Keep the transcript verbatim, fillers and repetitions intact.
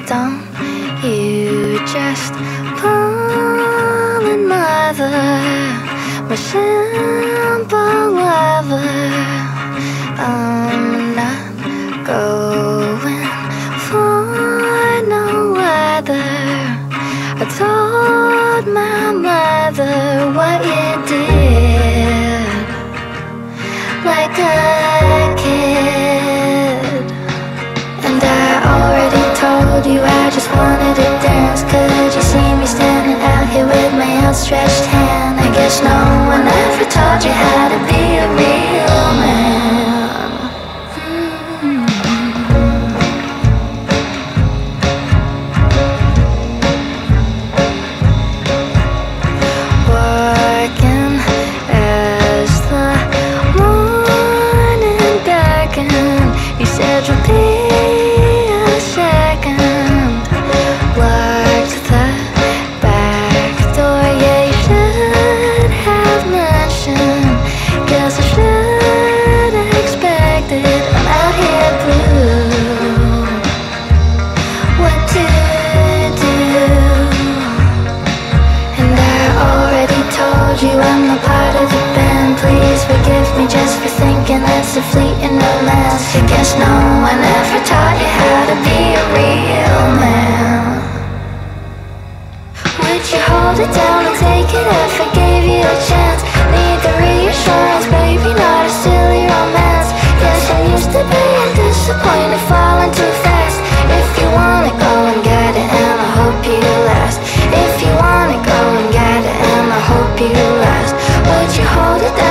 don't you just fall in mother, my simple lover. I'm not going for no other. I told my mother what you did, like a kid. And I already told you I just wanted to dance. Could you see me standing out here with my outstretched hand? I guess no one ever taught you how to be a real man. Working as the morning darkened, you said you'll be a second. Locked the back door, yeah, you should have mentioned. Guess I should have expected. I'm out here blue, what to do? And I already told you I'm not part of the band. Please forgive me just for thinking that's a fleeting romance. I guess no one ever taught you how to be a real man. Would you hold it down and take it if I gave you a chance? Need the reassurance, baby, not a silly romance. Guess I'm used to being disappointed, falling too fast. If you wanna go and get it, and I hope you last. If you wanna go and get it, and I hope you last. Would you hold it down?